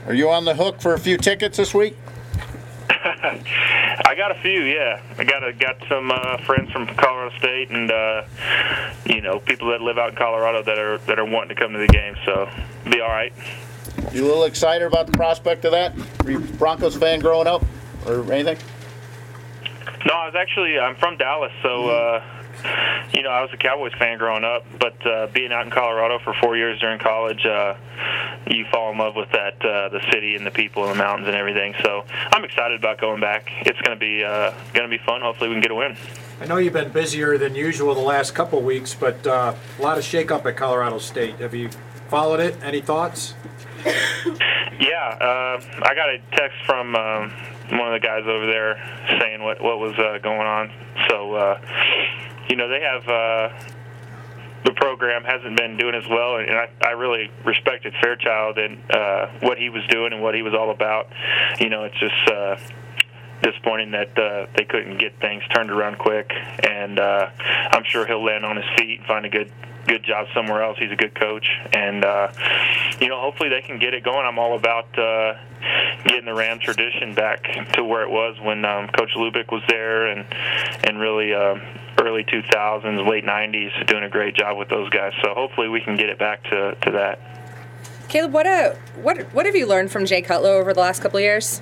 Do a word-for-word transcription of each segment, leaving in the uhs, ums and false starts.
Are you on the hook for a few tickets this week? I got a few, yeah. I got a, got some uh, friends from Colorado State, and uh, you know, people that live out in Colorado that are that are wanting to come to the game. So, be all right. You a little excited about the prospect of that? Were you a Broncos fan growing up, or anything? No, I was actually I'm from Dallas, so uh, you know I was a Cowboys fan growing up. But uh, being out in Colorado for four years during college, uh, you fall in love with that uh, the city and the people and the mountains and everything. So I'm excited about going back. It's going to be uh, going to be fun. Hopefully, we can get a win. I know you've been busier than usual the last couple of weeks, but uh, a lot of shakeup at Colorado State. Have you followed it? Any thoughts? Yeah, uh, I got a text from um, one of the guys over there saying what what was uh, going on. So, uh, you know, they have uh, the program hasn't been doing as well, and I, I really respected Fairchild and uh, what he was doing and what he was all about. You know, it's just uh, disappointing that uh, they couldn't get things turned around quick, and uh, I'm sure he'll land on his feet and find a good good job somewhere else. He's a good coach, and uh, you know, hopefully they can get it going. I'm all about uh, getting the Ram tradition back to where it was when um, Coach Lubick was there, and and really uh, early two thousands, late nineties, doing a great job with those guys. So hopefully we can get it back to, to that. Caleb, what a what what have you learned from Jay Cutler over the last couple of years?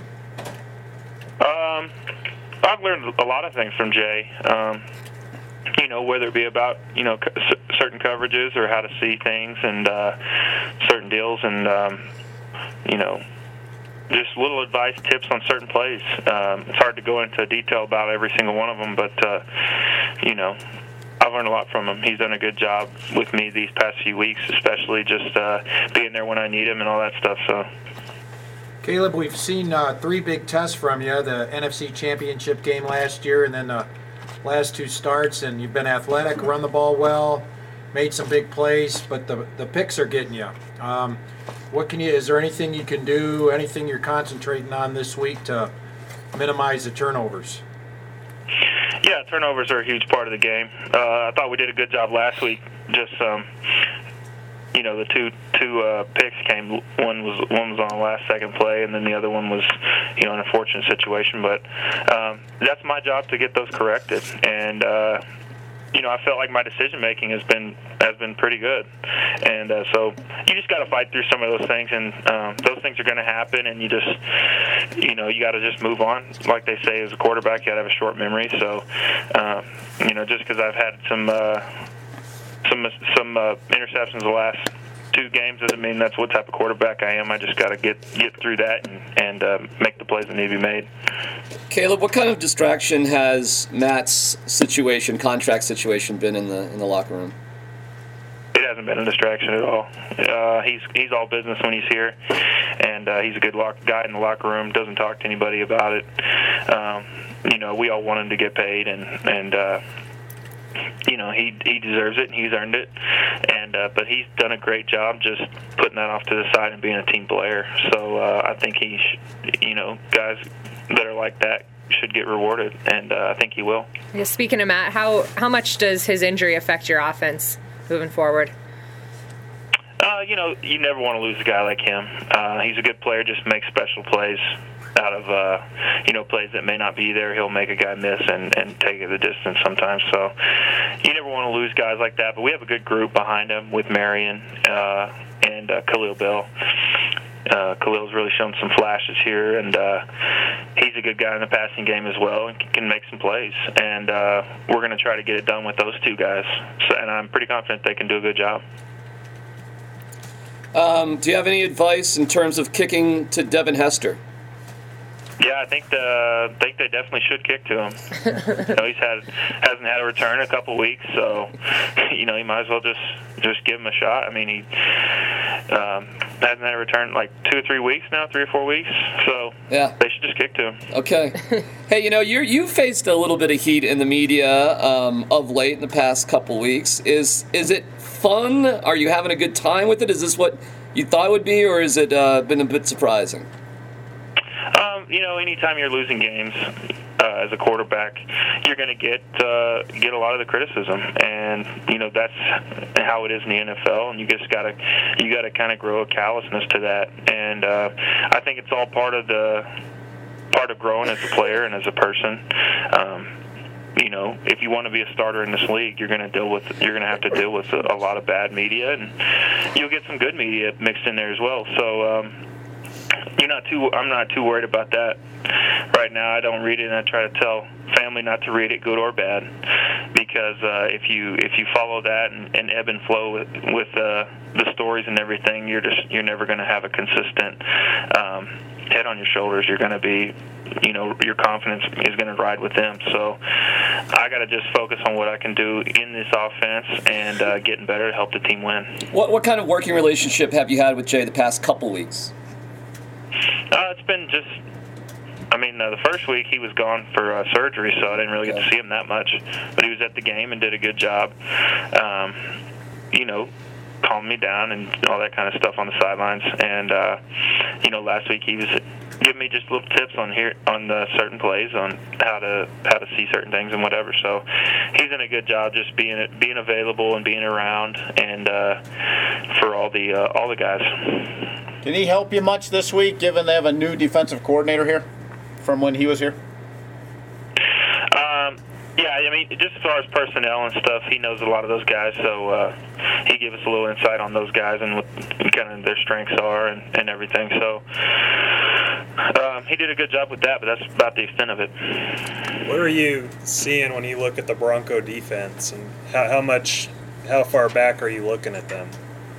Um, I've learned a lot of things from Jay. Um, you know, whether it be about, you know, c- certain coverages or how to see things and uh, certain deals and, um, you know, just little advice, tips on certain plays. Um, it's hard to go into detail about every single one of them, but, uh, you know, I've learned a lot from him. He's done a good job with me these past few weeks, especially just uh, being there when I need him and all that stuff. So, Caleb, we've seen uh, three big tests from you, the N F C Championship game last year and then the last two starts, and you've been athletic, run the ball well, made some big plays, but the the picks are getting you. Um, what can you, is there anything you can do, anything you're concentrating on this week to minimize the turnovers? Yeah, turnovers are a huge part of the game. Uh, I thought we did a good job last week. Just, um, you know, the two two uh, picks came. One was one was on the last second play, and then the other one was, you know, an unfortunate situation. But um, that's my job to get those corrected. And uh, you know, I felt like my decision making has been has been pretty good. And uh, so you just got to fight through some of those things, and um, those things are going to happen. And you just, you know, you got to just move on. Like they say, as a quarterback, you got to have a short memory. So, uh, you know, just because I've had some. Uh, some some uh, interceptions the last two games doesn't mean that's what type of quarterback I am. I just got to get get through that and, and uh, make the plays that need to be made. Caleb, what kind of distraction has Matt's situation, contract situation, been in the in the locker room? It hasn't been a distraction at all. Uh, he's he's all business when he's here, and uh, he's a good lock, guy in the locker room. Doesn't talk to anybody about it. Um, you know, we all want him to get paid, and and. Uh, You know, he he deserves it, and he's earned it. And uh, but he's done a great job just putting that off to the side and being a team player. So uh, I think he, sh- you know, guys that are like that should get rewarded, and uh, I think he will. Yeah, speaking of Matt, how how much does his injury affect your offense moving forward? Uh, you know, you never want to lose a guy like him. Uh, he's a good player, just makes special plays out of, uh, you know, plays that may not be there. He'll make a guy miss and, and take it the distance sometimes. So you never want to lose guys like that. But we have a good group behind him with Marion uh, and uh, Khalil Bell. Uh, Khalil's really shown some flashes here, and uh, he's a good guy in the passing game as well and can make some plays. And uh, we're going to try to get it done with those two guys. So, and I'm pretty confident they can do a good job. Um, do you have any advice in terms of kicking to Devin Hester? Yeah, I think the I think they definitely should kick to him. You know, he's had hasn't had a return in a couple weeks, so you know, you might as well just just give him a shot. I mean, he um, hasn't had a return in like two or three weeks now, three or four weeks. So yeah, they should just kick to him. Okay. Hey, you know, you you faced a little bit of heat in the media um, of late in the past couple weeks. Is is it fun? Are you having a good time with it? Is this what you thought it would be, or has it uh, been a bit surprising? Um, you know, anytime you're losing games, uh, as a quarterback, you're going to get uh, get a lot of the criticism, and you know that's how it is in the N F L. And you just gotta you gotta kind of grow a callousness to that. And uh, I think it's all part of the part of growing as a player and as a person. Um, you know, if you want to be a starter in this league, you're going to deal with you're going to have to deal with a, a lot of bad media, and you'll get some good media mixed in there as well. So um, you're not too. I'm not too worried about that right now. I don't read it, and I try to tell family not to read it, good or bad, because uh, if you if you follow that and, and ebb and flow with, with uh, the stories and everything, you're just you're never going to have a consistent um, head on your shoulders. You're going to be, you know, your confidence is going to ride with them. So I got to just focus on what I can do in this offense and uh, getting better to help the team win. What what kind of working relationship have you had with Jay the past couple weeks? Uh, it's been just, I mean, uh, the first week he was gone for uh, surgery, so I didn't really get to see him that much. But he was at the game and did a good job. Um, you know, calmed me down and all that kind of stuff on the sidelines. And uh, you know, last week he was giving me just little tips on here on the certain plays, on how to how to see certain things and whatever. So he's done a good job just being being available and being around, and uh, for all the uh, all the guys. Can he help you much this week, given they have a new defensive coordinator here from when he was here? Um, yeah, I mean, just as far as personnel and stuff, he knows a lot of those guys, so uh, he gave us a little insight on those guys and what kind of their strengths are and, and everything. So um, he did a good job with that, but that's about the extent of it. What are you seeing when you look at the Bronco defense, and how, how much, how far back are you looking at them?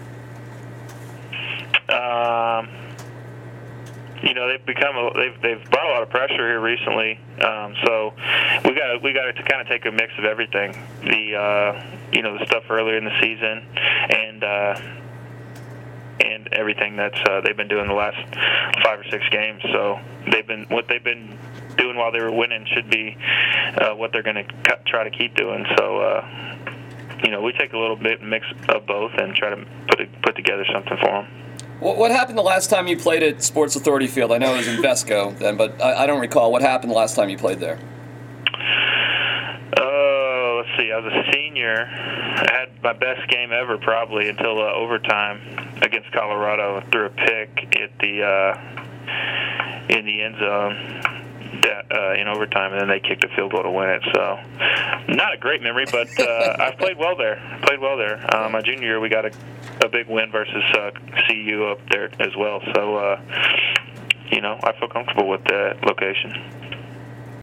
Um, you know, they've become a, they've they've brought a lot of pressure here recently. Um, so we got we got to kind of take a mix of everything. The uh, you know the stuff earlier in the season, and uh, and everything that's uh, they've been doing the last five or six games. So they've been what they've been doing while they were winning should be uh, what they're going to try to keep doing. So. Uh, you know, we take a little bit mix of both and try to put a, put together something for them. What happened the last time you played at Sports Authority Field? I know it was in Vesco then, but I, I don't recall. What happened the last time you played there? Oh, uh, let's see. I was a senior. I had my best game ever probably until uh, overtime against Colorado. I threw a pick at the uh, in the end zone uh, in overtime, and then they kicked a field goal to win it. So, not a great memory, but uh, I played well there. Played well there. Uh, my junior year, we got a a big win versus uh, C U up there as well. So, uh, you know, I feel comfortable with that location.